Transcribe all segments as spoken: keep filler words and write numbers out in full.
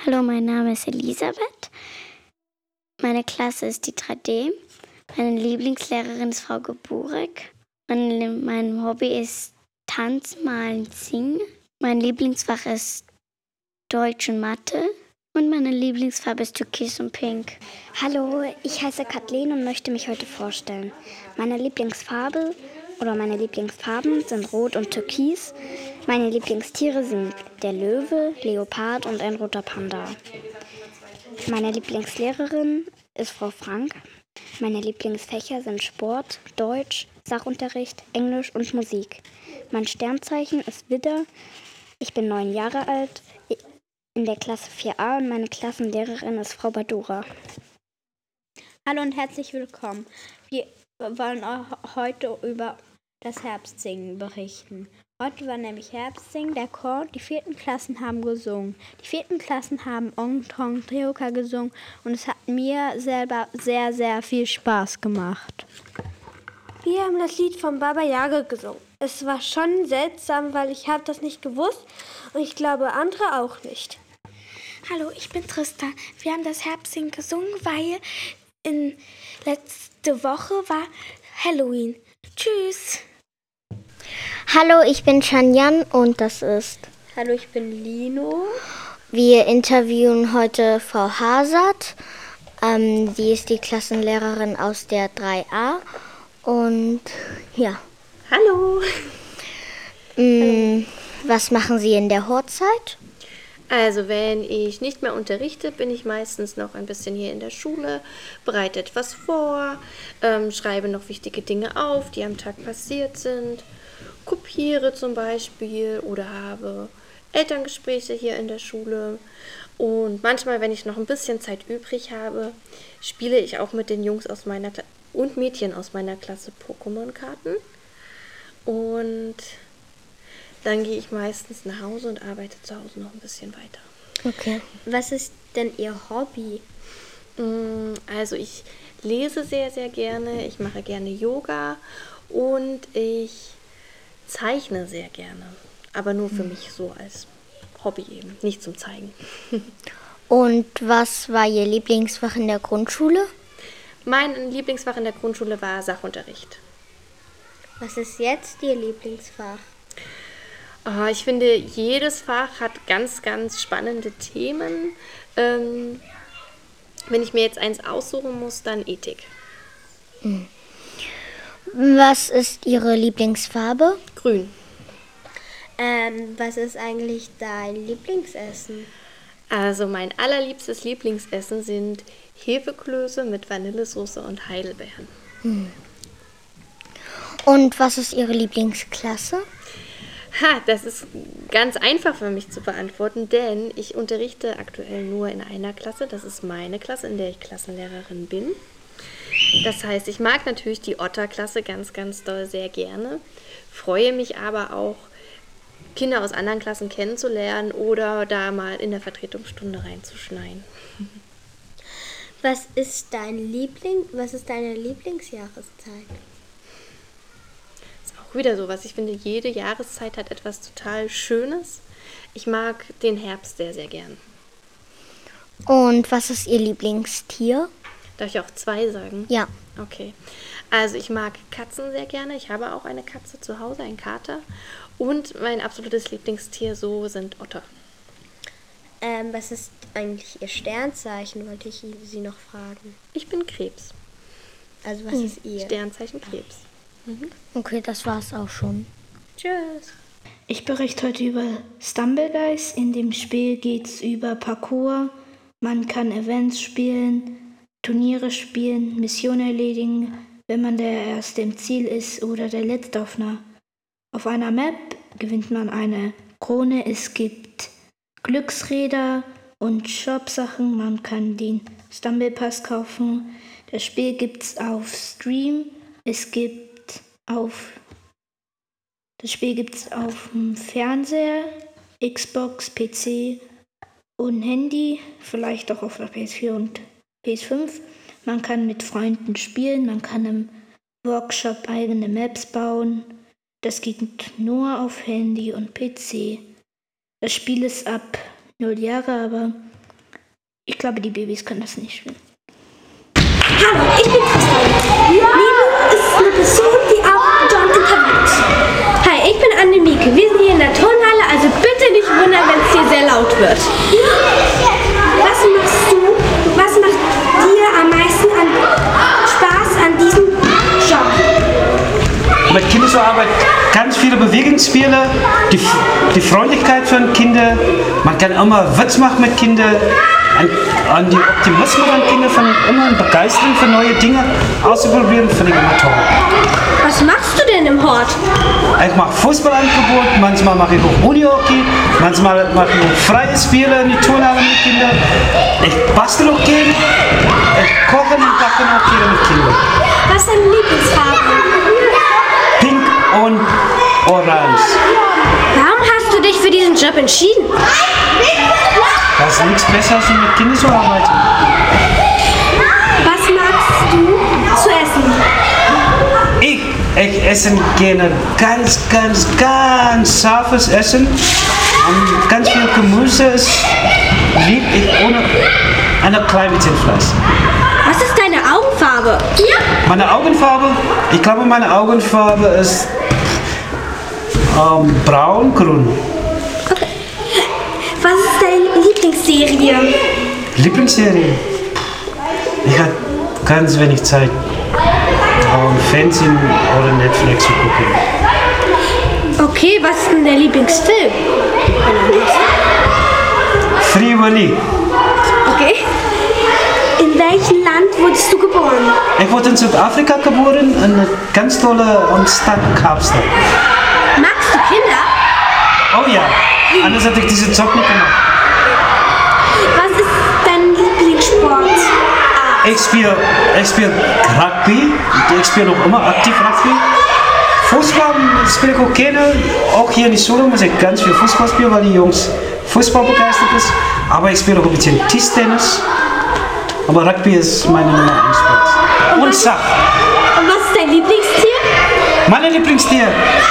Hallo, mein Name ist Elisabeth. Meine Klasse ist die drei D. Meine Lieblingslehrerin ist Frau Geburek. Mein, mein Hobby ist Tanz, Malen, Singen. Mein Lieblingsfach ist Deutsch und Mathe. Und meine Lieblingsfarbe ist Türkis und Pink. Hallo, ich heiße Kathleen und möchte mich heute vorstellen. Meine Lieblingsfarbe oder meine Lieblingsfarben sind Rot und Türkis. Meine Lieblingstiere sind der Löwe, Leopard und ein roter Panda. Meine Lieblingslehrerin ist Frau Frank. Meine Lieblingsfächer sind Sport, Deutsch, Sachunterricht, Englisch und Musik. Mein Sternzeichen ist Widder. Ich bin neun Jahre alt, in der Klasse vier a und meine Klassenlehrerin ist Frau Badura. Hallo und herzlich willkommen. Wir wollen heute über das Herbstsingen berichten. Heute war nämlich Herbstsingen, der Chor, die vierten Klassen haben gesungen. Die vierten Klassen haben Ong Tong Teoka gesungen und es hat mir selber sehr, sehr viel Spaß gemacht. Wir haben das Lied von Baba Yaga gesungen. Es war schon seltsam, weil ich habe das nicht gewusst und ich glaube andere auch nicht. Hallo, ich bin Tristan. Wir haben das Herbstsingen gesungen, weil in letzte Woche war Halloween. Tschüss. Hallo, ich bin Shanyan und das ist... Hallo, ich bin Lino. Wir interviewen heute Frau Hasert. Ähm, die ist die Klassenlehrerin aus der drei a. Und ja. Hallo. Ähm, was machen Sie in der Horzeit? Also wenn ich nicht mehr unterrichte, bin ich meistens noch ein bisschen hier in der Schule, bereite etwas vor, ähm, schreibe noch wichtige Dinge auf, die am Tag passiert sind, kopiere zum Beispiel oder habe Elterngespräche hier in der Schule. Und manchmal, wenn ich noch ein bisschen Zeit übrig habe, spiele ich auch mit den Jungs aus meiner Klasse und Mädchen aus meiner Klasse Pokémon-Karten. Und dann gehe ich meistens nach Hause und arbeite zu Hause noch ein bisschen weiter. Okay. Was ist denn Ihr Hobby? Also ich lese sehr, sehr gerne, ich mache gerne Yoga und ich zeichne sehr gerne. Aber nur für mich so als Hobby eben, nicht zum Zeigen. Und was war Ihr Lieblingsfach in der Grundschule? Mein Lieblingsfach in der Grundschule war Sachunterricht. Was ist jetzt Ihr Lieblingsfach? Oh, ich finde, jedes Fach hat ganz, ganz spannende Themen. Ähm, wenn ich mir jetzt eins aussuchen muss, dann Ethik. Was ist Ihre Lieblingsfarbe? Grün. Ähm, was ist eigentlich dein Lieblingsessen? Also mein allerliebstes Lieblingsessen sind Hefeklöße mit Vanillesoße und Heidelbeeren. Und was ist Ihre Lieblingsklasse? Ha, das ist ganz einfach für mich zu beantworten, denn ich unterrichte aktuell nur in einer Klasse. Das ist meine Klasse, in der ich Klassenlehrerin bin. Das heißt, ich mag natürlich die Otter-Klasse ganz, ganz doll sehr gerne, freue mich aber auch, Kinder aus anderen Klassen kennenzulernen oder da mal in der Vertretungsstunde reinzuschneien. Was ist dein Liebling, was ist deine Lieblingsjahreszeit? Auch wieder sowas. Ich finde, jede Jahreszeit hat etwas total Schönes. Ich mag den Herbst sehr, sehr gern. Und was ist Ihr Lieblingstier? Darf ich auch zwei sagen? Ja. Okay. Also ich mag Katzen sehr gerne. Ich habe auch eine Katze zu Hause, einen Kater. Und mein absolutes Lieblingstier so sind Otter. Ähm, was ist eigentlich Ihr Sternzeichen, wollte ich Sie noch fragen. Ich bin Krebs. Also was hm. ist Ihr? Sternzeichen Krebs. Mhm. Okay, das war's auch schon. Tschüss. Ich berichte heute über Stumble Guys. In dem Spiel geht es über Parkour. Man kann Events spielen, Turniere spielen, Missionen erledigen, wenn man der Erste im Ziel ist oder der Letzte auf einer, auf einer Map, gewinnt man eine Krone. Es gibt Glücksräder und Shop-Sachen. Man kann den Stumble Pass kaufen. Das Spiel gibt es auf Stream. Es gibt auf Das Spiel gibt es auf dem Fernseher, Xbox, P C und Handy, vielleicht auch auf der P S vier und P S fünf. Man kann mit Freunden spielen, man kann im Workshop eigene Maps bauen. Das geht nur auf Handy und P C. Das Spiel ist ab null Jahre, aber Ich glaube, die Babys können das nicht spielen. Hallo, ich bin Tristan. Liebe ist eine Person, die auch John interviewt. Hi, ich bin Annemieke. Wir sind hier in der Turnhalle, also bitte nicht wundern, wenn es hier sehr laut wird. Was machst du, was macht dir am meisten an Spaß an diesem Job? Mit Kindern zu arbeiten, ganz viele Bewegungsspiele, die, die Freundlichkeit von Kindern. Man kann immer Witz machen mit Kindern. An, an die Optimismus von Kindern, von immer eine Begeisterung für neue Dinge auszuprobieren, finde ich immer toll. Was machst du denn im Hort? Ich mache Fußballangebot, manchmal mache ich auch Unihockey, manchmal mache ich auch freie Spiele in die Turnhalle mit Kindern. Ich bastel auch gerne, ich koche und backe auch gerne mit Kindern. Was ist deine Lieblingsfarbe? Pink und Orange. Warum hast du dich für diesen Job entschieden? Das ist nichts besser, als mit Kindern zu arbeiten. Was magst du zu essen? Ich, ich esse gerne ganz, ganz, ganz scharfes Essen. Und ganz viel Gemüse ist lieb ich ohne eine kleine bisschen Fleisch. Was ist deine Augenfarbe? Meine Augenfarbe? Ich glaube, meine Augenfarbe ist ähm, braun-grün. Okay. Was ist deine Lieblingsserie? Lieblingsserie? Ich habe ganz wenig Zeit, um Fernsehen oder Netflix zu gucken. Okay, was ist denn der Lieblingsfilm? Free Willy. Okay. In welchem Land wurdest du geboren? Ich wurde in Südafrika geboren, in einer ganz tolle Stadt Kaapstad. Magst du Kinder? Oh ja, anders hätte ich diesen Job nicht gemacht. Was ist dein Lieblingssport? Ich spiele ich spiel Rugby, ich spiele noch immer aktiv Rugby. Fußball spiele ich auch gerne, auch hier in der Schule muss ich ganz viel Fußball spielen, weil die Jungs Fußball begeistert ist. Aber ich spiele auch ein bisschen Tischtennis. Aber Rugby ist meine Nummer eins Sport. Und Schach. Und was ist dein Lieblingstier? Meine Lieblingstier?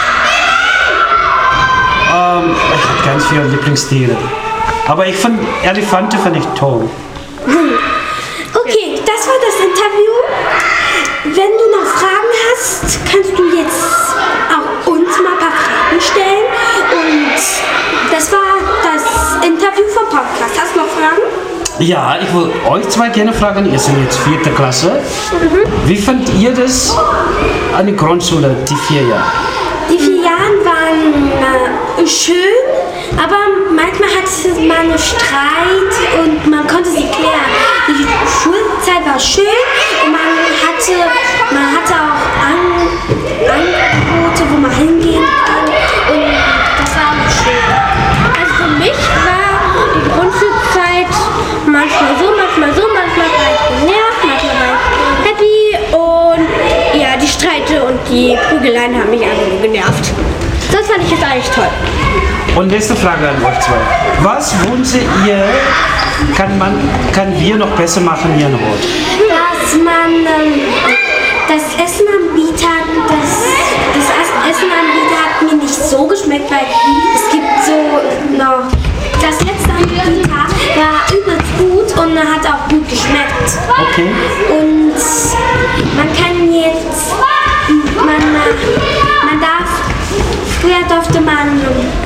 Ähm, ich habe ganz viele Lieblingstiere. Aber ich finde Elefanten finde ich toll. Okay, das war das Interview. Wenn du noch Fragen hast, kannst du jetzt auch uns mal ein paar Fragen stellen. Und das war das Interview vom Podcast. Hast du noch Fragen? Ja, ich will euch zwei gerne fragen. Ihr seid jetzt vierte Klasse. Mhm. Wie fandt ihr das an der Grundschule, die vier Jahre? Die vier Jahre waren äh, schön, aber manchmal hatte man Streit und man konnte sie klären. Die Schulzeit war schön und man hatte, man hatte auch An Angebote, wo man hingehen kann und das war auch schön. Also für mich war die Grundschulzeit manchmal so, manchmal so, manchmal war ich genervt, manchmal war ich happy und ja, die Streite und die Prügeleien haben mich einfach nur genervt. Das fand ich jetzt eigentlich toll. Und nächste Frage an euch zwei. Was wünscht ihr, kann, man, kann wir noch besser machen hier in Rot? Dass man ähm, das Essen am Mittag, das, das Essen am Mittag hat mir nicht so geschmeckt, weil es gibt so noch, das letzte am Mittag war übelst gut und hat auch gut geschmeckt. Okay. Und man kann jetzt, man, man darf, früher durfte man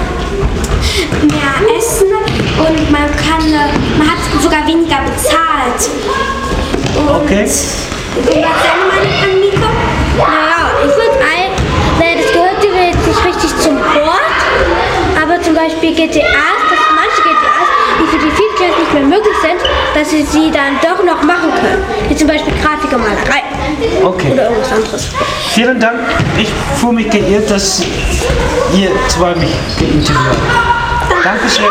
mehr essen und man kann, man hat sogar weniger bezahlt. Und Okay. Und was sagen wir an Mika? Naja, ich würde ein, naja, das gehört dir jetzt nicht richtig zum Sport, aber zum Beispiel G T As, dass manche G T As, die für die Viertklässler nicht mehr möglich sind, dass sie sie dann doch noch machen können. Wie zum Beispiel Grafik und Malerei. Okay. Oder irgendwas anderes. Vielen Dank. Ich fühle mich geehrt, dass ihr zwei mich geinterviewt habt. Dankeschön.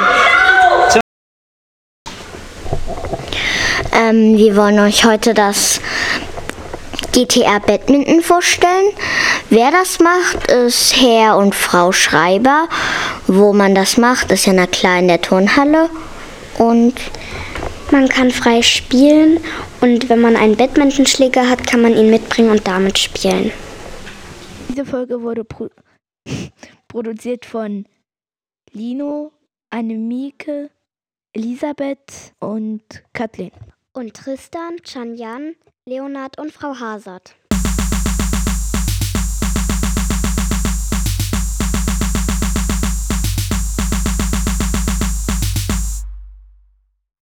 Ähm, wir wollen euch heute das G T R Badminton vorstellen. Wer das macht, ist Herr und Frau Schreiber. Wo man das macht, ist ja na klar in der Turnhalle. Und Man kann frei spielen und wenn man einen Badmintonschläger hat, kann man ihn mitbringen und damit spielen. Diese Folge wurde pro produziert von Lino, Annemieke, Elisabeth und Kathleen. Und Tristan, Chanjan, Leonard und Frau Hazard.